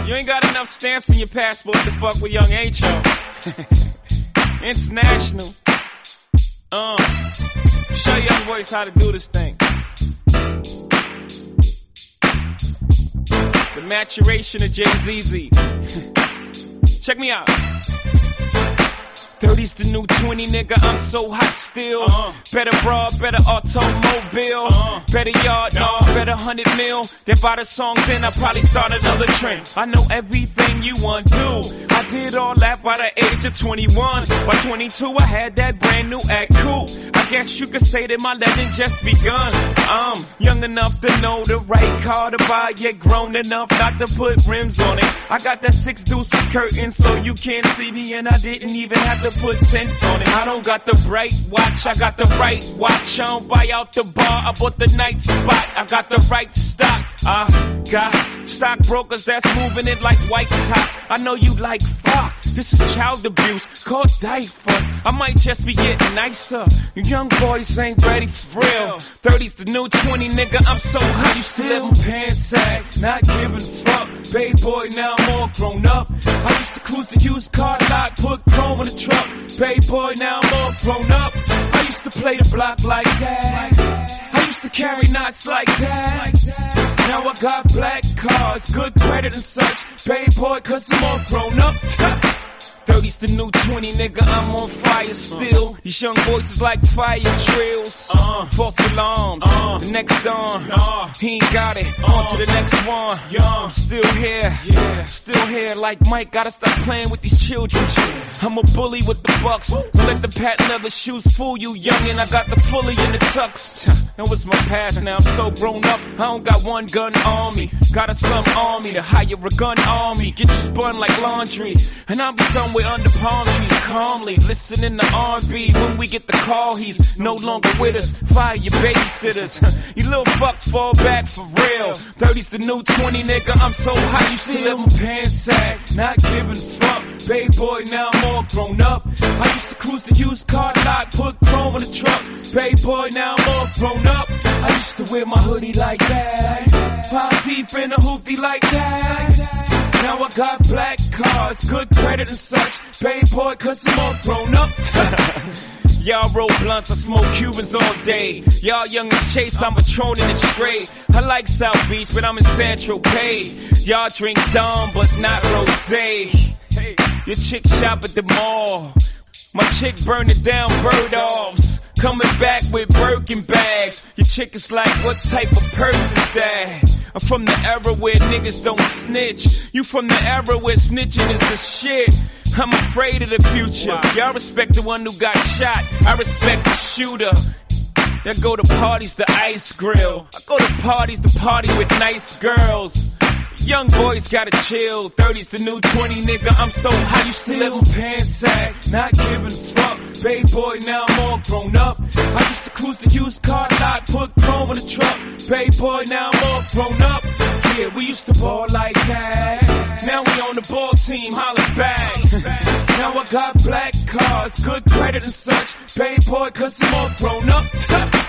You ain't got enough stamps in your passport to fuck with young H.O. International. Show young boys how to do this thing. The maturation of Jay-Z. Check me out. 30's the new 20, nigga, I'm so hot still. Better broad, better automobile. Better yard, no, better 100 mil. Then by the songs in, I'll probably start another trend. I know everything you want to do. I did all that by the age of 21. By 22, I had that brand new act cool. I guess you could say that my legend just begun. I'm young enough to know the right car to buy, yet grown enough not to put rims on it. I got that 6 deuce with curtains so you can't see me, and I didn't even have to put tents on it. I don't got the bright watch, I got the right watch. I don't buy out the bar, I bought the night spot. I got the right stock. I got stockbrokers that's moving it like white tops. I know you like fuck. This is child abuse, called diapers. I might just be getting nicer. Young boys ain't ready for real. 30's the new 20, nigga, I'm so hot. Used to live in pants sag, not giving a fuck. Bay boy, now I'm all grown up. I used to cruise the used car lot, put chrome in the truck. Bay boy, now I'm all grown up. I used to play the block like that. I used to carry knots like that. Now I got black cards, good credit and such. Bay boy, cause I'm all grown up. 30's the new 20, nigga, I'm on fire still. These young boys is like fire drills. False alarms, the next dawn. He ain't got it, on to the next one. Still here like Mike, gotta stop playing with these children. I'm a bully with the bucks. Don't let the patent leather shoes fool you, youngin'. I got the fully in the tux. That was my past, now I'm so grown up. I don't got one gun on me. Got a some army to hire a gun army. Get you spun like laundry, and I'll be somewhere under palm trees, calmly listening to R&B. When we get the call, he's no longer with us. Fire your babysitters. You little fucks fall back for real. 30's the new 20, nigga, I'm so hot. Used to live in pants sag, not giving a fuck. Bay boy, now I'm all grown up. I used to cruise the used car lot, put chrome in the truck. Bay boy, now I'm all grown up. I used to wear my hoodie like that. 5 deep in a hoopty like that. Now I got black cards, good credit and such. Bay boy, cause I'm all grown up. Y'all roll blunts, I smoke Cubans all day. Y'all young as Chase, I'm patroning it straight. I like South Beach, but I'm in Central Pay. Y'all drink Dom, but not rosé. Hey, your chick shop at the mall. My chick burning down bird-offs. Coming back with Birkin bags. Your chick is like, what type of purse is that? I'm from the era where niggas don't snitch. You from the era where snitching is the shit. I'm afraid of the future. Y'all respect the one who got shot. I respect the shooter. I go to parties, the ice grill. I go to parties, the party with nice girls. Young boys gotta chill. 30's the new 20, nigga, I'm so hot. Used to live in pants sag, not giving a fuck. Bay boy, now I'm all grown up. I used to cruise the used car lot, put chrome in the truck. Bay boy, now I'm all grown up. Yeah, we used to ball like that. Now we on the ball team, holla back. Now I got black cards, good credit and such. Bay boy, cause I'm all grown up.